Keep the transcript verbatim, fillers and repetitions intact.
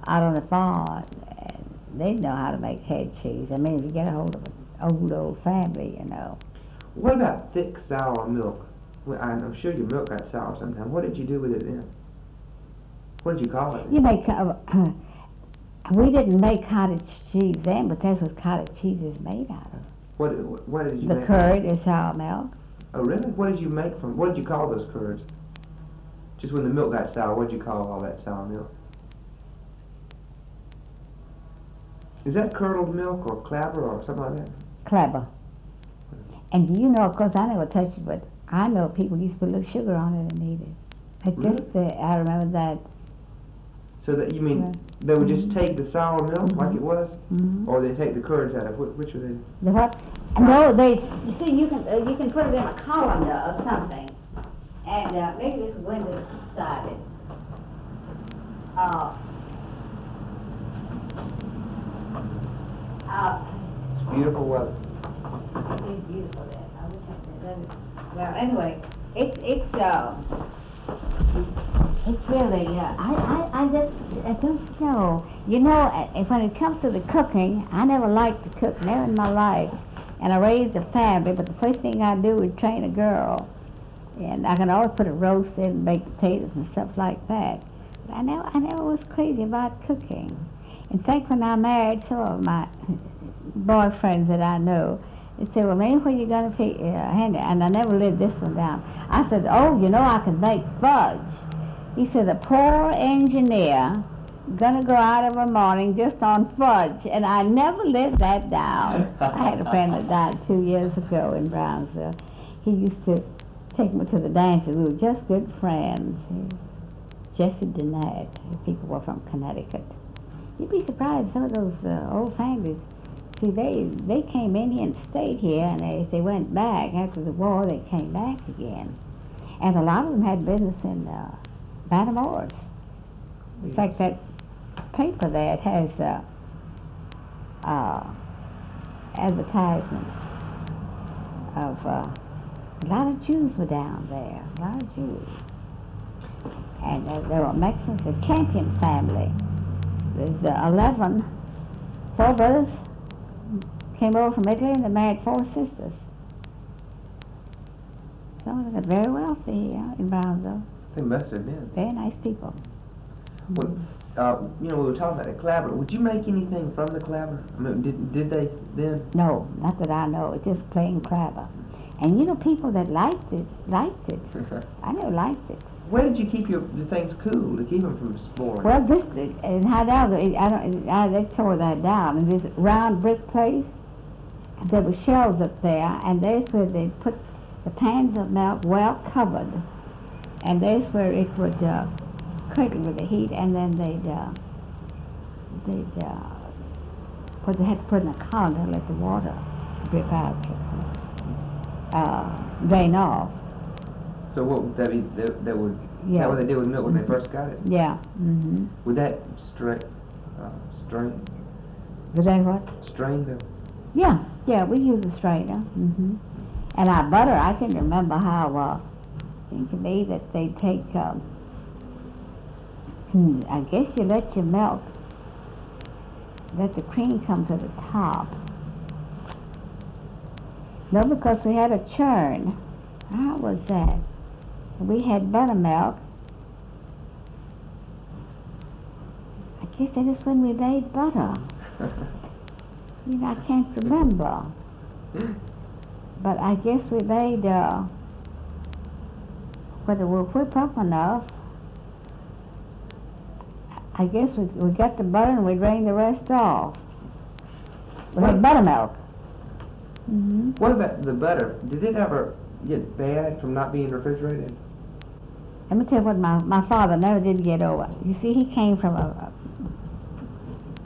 out on the farm, and they know how to make head cheese. I mean, if you get a hold of an old, old family, you know. What about thick, sour milk? Well, I'm sure your milk got sour sometimes. What did you do with it then? What did you call it? You make, uh, we didn't make cottage cheese then, but that's what cottage cheese is made out of. What, what did you the make? The curd is sour milk. Oh, really? What did you make from, what did you call those curds? Just when the milk got sour, what did you call all that sour milk? Is that curdled milk or clabber or something like that? Clabber. And you know, of course, I never touched it, but I know people used to put a little sugar on it and eat it. It Really? just, uh, I remember that. So that you mean Yeah. they would Mm-hmm. just take the sour milk Mm-hmm. like it was, Mm-hmm. or they take the curds out of it? Which would they? The what? No, they. You see, you can uh, you can put it in a colander or something, and uh, maybe this window subsided. Uh, uh, It's beautiful weather. It's beautiful there. I wish I could. Well, anyway, it's it's uh, it's really uh, I, I I just I don't know. You know, uh, when it comes to the cooking, I never liked to cook, never in my life, and I raised a family. But the first thing I do is train a girl, and I can always put a roast in and make potatoes and stuff like that. But I never I never was crazy about cooking. In fact, when I married some of my boyfriends that I know, they said, well, maybe when you're going to pick, uh, hand it, and I never lived this one down. I said, oh, you know, I can make fudge. He said, a poor engineer going to go out of a morning just on fudge, and I never lived that down. I had a friend that died two years ago in Brownsville. He used to take me to the dances. We were just good friends. Jesse Dennett. People were from Connecticut. You'd be surprised, some of those uh, old families. See, they they came in here and stayed here, and they, they went back after the war. They came back again, and a lot of them had business in uh, Matamoros. In Yes. fact, that paper there, it has uh, uh, advertisements of uh, a lot of Jews were down there, a lot of Jews, and uh, there were Mexicans. The Champion family. There's uh, eleven, four brothers. Came over from Italy and they married four sisters. Some of them are very wealthy here in Brownsville. They must have been. Very nice people. Well, uh, you know, we were talking about the clabber. Would you make anything from the clabber? I mean, did, did they then? No, not that I know. It's just plain clabber. And you know, people that liked it, liked it. I never liked it. Where did you keep your the things cool to keep them from spoiling? Well, this, in Hidalgo, I don't, I, they tore that down. And this round brick place, there were shelves up there, and there's where they put the pans of milk well covered. And there's where it would uh, curdle with the heat, and then they'd, uh, they'd uh, put, they had to put in a colander and let the water drip out, uh, drain off. So what would that be? That, that would, Yeah. that what they did with milk when they first got it? Yeah. Mm-hmm. Would that strain, uh, strain, Was that what? strain the? Yeah, yeah, we use a strainer. Mm-hmm. And our butter, I can remember how, uh, it seemed to me that they take, um, hmm, I guess you let your milk, let the cream come to the top. No, because we had a churn. How was that? We had buttermilk. I guess that is when we made butter. You know, I can't remember. But I guess we made, uh, whether we'll whip up enough. I guess we, we got the butter and we drained the rest off. We had buttermilk. Mm-hmm. What about the butter? Did it ever get bad from not being refrigerated? Let me tell you what my, my father never did get over. You see, he came from a, a